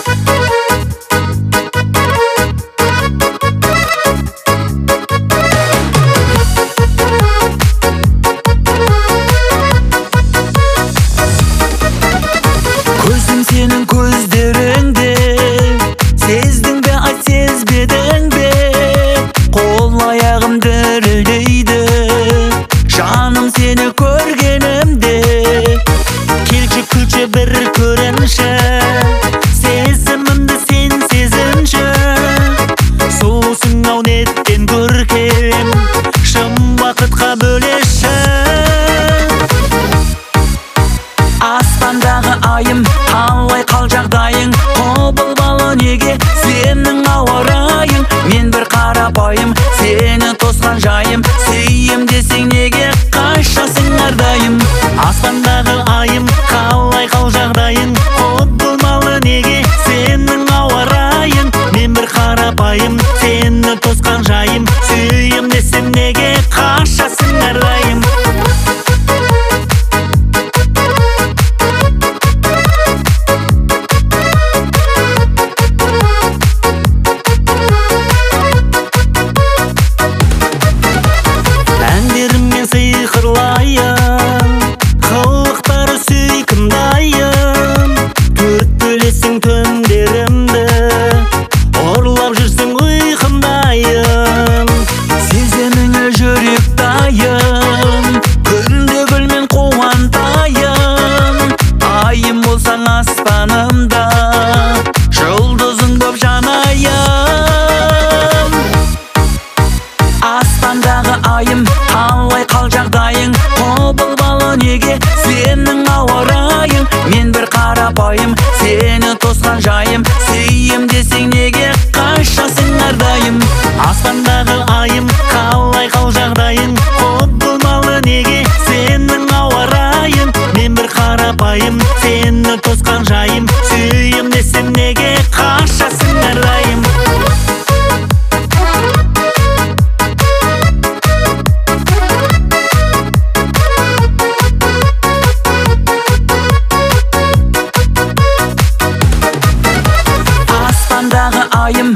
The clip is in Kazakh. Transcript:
Көзім сенің көздеріңде, сездің бе, ай сезбедің бе? Қол аяғым дірілдейді, жаным сені көргенімде. Келші күлші бір көрінші, сезімімді сен сезінші. Сұлусың ау неттен көркем, шын бақытқа бөлеші. Аспандағы айым, қалай қал жағдайың? Құбылмалы неге сенің ауа райың? Мен бір қарапайым, сені тосқан жайым. Сүйем десең неге қашасың әрдайым? Аспандағы айым, қалай қал жағдайың? Құбылмалы неге сенің ауа райың? Мен бір қарапайым, сені тосқан жайым. Сүйем десең неге қашасың әрдайым? Әндеріммен сиқырлайын, қылықтары сүйкімдайын. Төрт бөлесің түндерімді, ұрлап жүрсің ұйқымдайын. Сеземіңе жүректайын, күнде гүлмен қуантайын. Айым болсаң аспанымда, жұлдызың боп жанайын. Аспандағы айым, қалай қал жағдайың? Құбылмалы неге сенің ауа райың? Мен бір қарапайым, сені тосқан жайым. Сүйем десең неге қашасың әрдайым? Аспандағы айым, қалай қал жағдайың? Құбылмалы неге сенің ауа райың? Мен бір қарапайым, сені тосқан жайым. Сүйем десең неге қашасың әрдайым? Аспандағы айым,